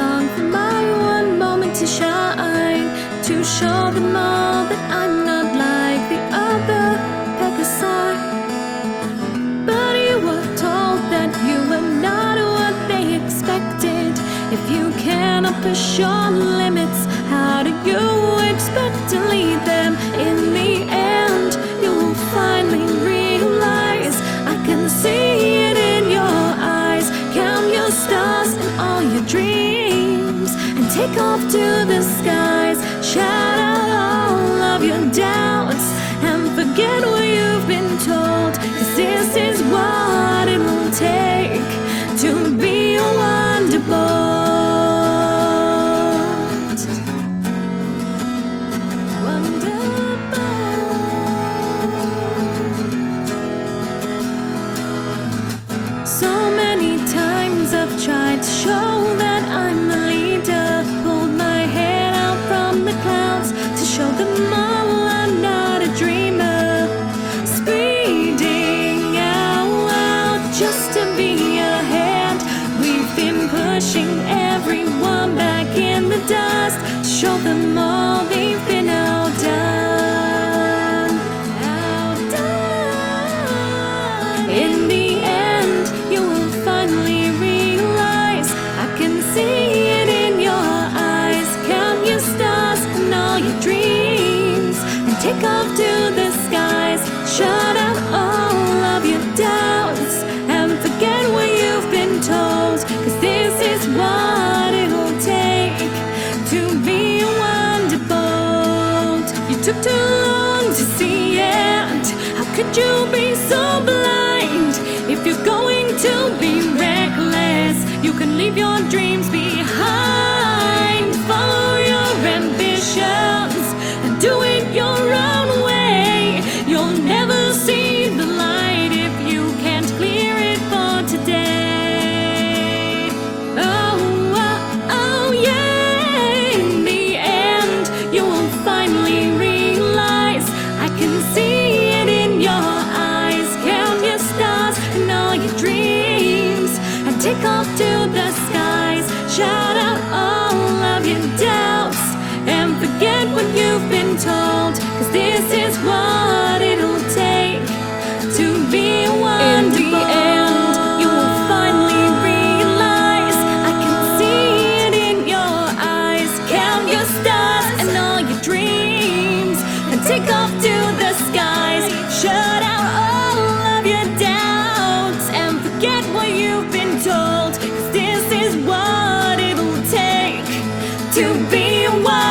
long for my one moment to shine, to show them all that I'm not like the other Pegasi. But you were told that you were not what they expected. If you cannot push your limits, how do you expect to lead them? In the end, you will finally realize, I can see it in your eyes. Count your stars and all your dreams, and take off to the skies. Shout out all of your doubts, and forget what you've been told, 'cause this is what it will take to be a wonderboy. So many times I've tried to show that I'm a leader, pulled my head out from the clouds to show them all I'm not a dreamer. Speeding out loud just to be ahead. We've been pushing everyone back in the dust to show them all they've been outdone. Outdone. In the end, you will finally realize, I can see it in your eyes. Count your stars and all your dreams, and take off to the skies. Shut out all of your doubts, and forget what you've been told, 'cause this is what it'll take to be a wonderbolt. You took too long to see it. How could you be so blind? If you're going to be reckless, you can leave your dreams behind. Follow your ambitions and do it your own way. You'll never see the light if you can't clear it for today. Oh, oh, oh yeah. In the end, you will finally realize, I can see it in your eyes. Count your stars and all your dreams, and take off to the skies. Shout out all of your doubts, and forget what you've been told, 'cause this is what it'll take to be a wonderboy. In the end, you will finally realize, I can see it in your eyes. Count your stars and all your dreams, and take off to the skies. Shut out all of your doubts, and forget what you've been told, 'cause this is what it'll take to be a wonderboy.